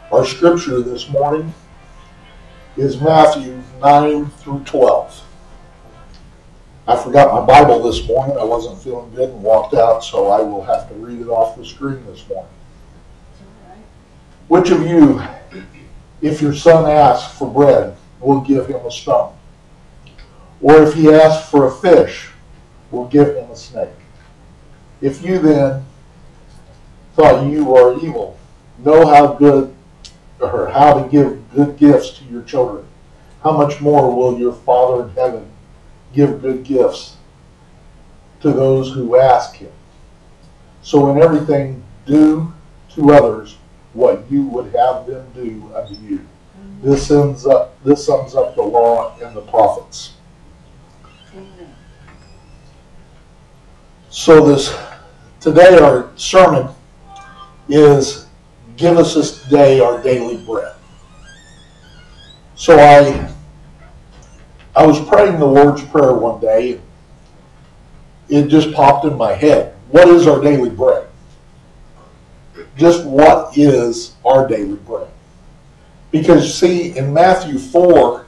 Our scripture this morning is Matthew 9 through 12. I forgot my Bible this morning. I wasn't feeling good and walked out, so I will have to read it off the screen this morning. Which of you, if your son asks for bread, will give him a stone? Or if he asks for a fish, will give him a snake? If you then, thought you were evil, know how to give good gifts to your children, how much more will your Father in heaven give good gifts to those who ask him? So in everything, do to others what you would have them do unto you. This sums up the law and the prophets. So today our sermon is give us this day our daily bread. So I was praying the Lord's Prayer one day, and it just popped in my head. What is our daily bread? Just what is our daily bread? Because see, in Matthew 4,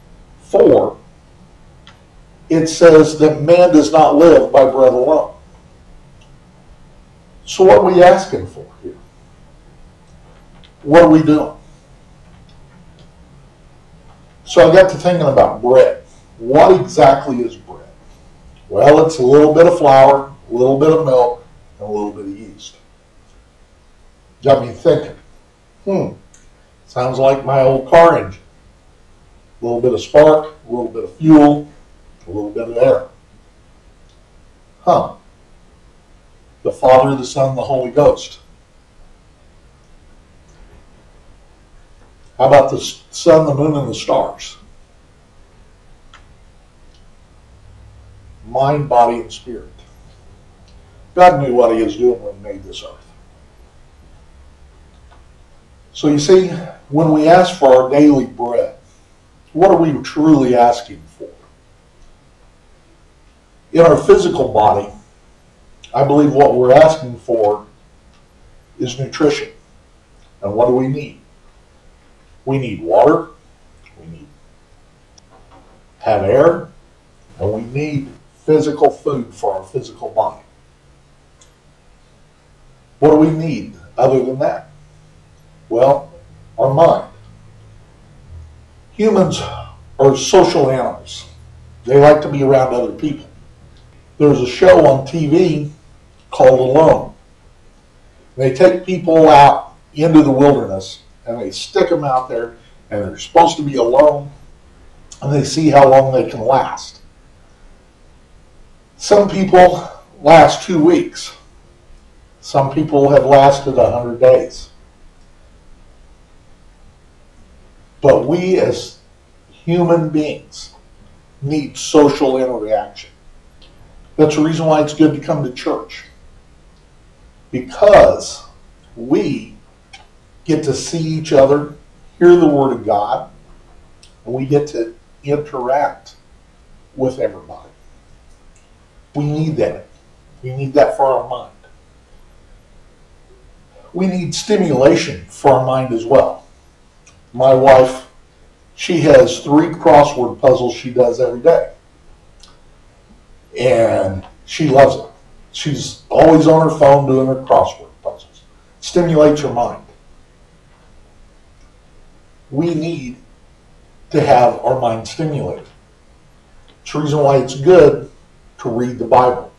it says that man does not live by bread alone. So what are we asking for here? What are we doing? So I got to thinking about bread. What exactly is bread? Well, it's a little bit of flour, a little bit of milk, and a little bit of yeast. Got me thinking, sounds like my old car engine. A little bit of spark, a little bit of fuel, a little bit of air. The Father, the Son, the Holy Ghost. How about the sun, the moon, and the stars? Mind, body, and spirit. God knew what he was doing when he made this earth. So you see, when we ask for our daily bread, what are we truly asking for? In our physical body, I believe what we're asking for is nutrition. And what do we need? We need water, we need have air, and we need physical food for our physical body. What do we need other than that? Well, our mind. Humans are social animals. They like to be around other people. There's a show on TV called Alone. They take people out into the wilderness and they stick them out there, and they're supposed to be alone, and they see how long they can last. Some people last 2 weeks. Some people have lasted 100 days. But we as human beings need social interaction. That's the reason why it's good to come to church. Because we get to see each other, hear the Word of God, and we get to interact with everybody. We need that. We need that for our mind. We need stimulation for our mind as well. My wife, she has 3 crossword puzzles she does every day. And she loves it. She's always on her phone doing her crossword puzzles. Stimulates her mind. We need to have our mind stimulated. It's the reason why it's good to read the Bible.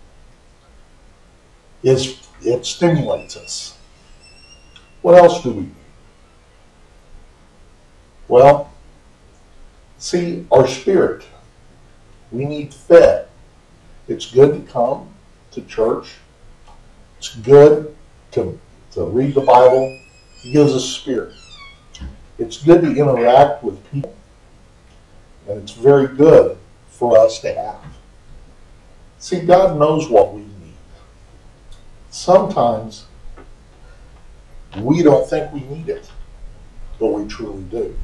It stimulates us. What else do we need? Well, see, our spirit, we need fed. It's good to come to church. It's good to read the Bible. It gives us spirit. It's good to interact with people. And it's very good for us to have. See, God knows what we need. Sometimes we don't think we need it, but we truly do.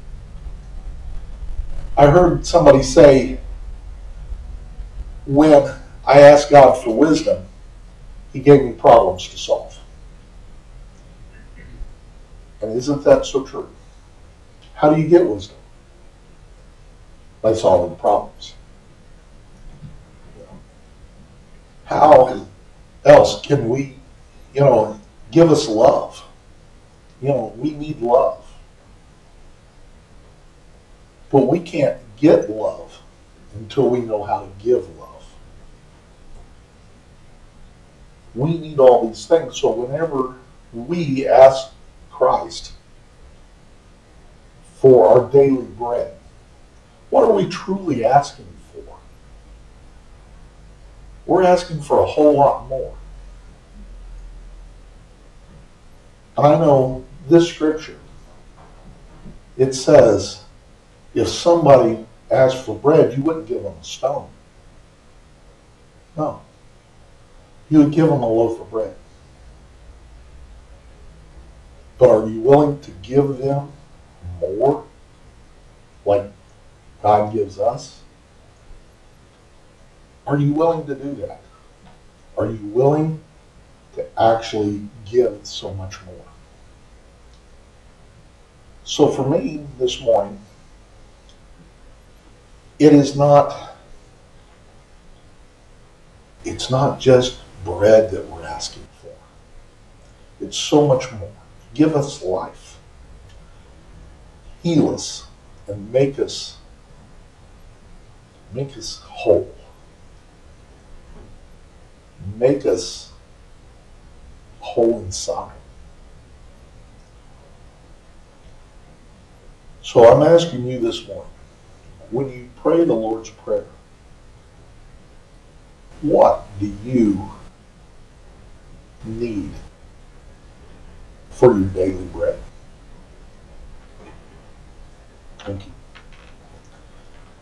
I heard somebody say, when I asked God for wisdom, he gave me problems to solve. And isn't that so true? How do you get wisdom? By solving problems. How else can we, give us love? We need love. But we can't get love until we know how to give love. We need all these things. So whenever we ask Christ for our daily bread, what are we truly asking for? We're asking for a whole lot more. And I know this scripture, it says, if somebody asked for bread, you wouldn't give them a stone. No. You would give them a loaf of bread. But are you willing to give them more, like God gives us? Are you willing to do that? Are you willing to actually give so much more? So for me this morning, it's not just bread that we're asking for. It's so much more. Give us life. Heal us and make us whole. Make us whole inside. So I'm asking you this morning, when you pray the Lord's Prayer, what do you need for your daily bread? Thank you.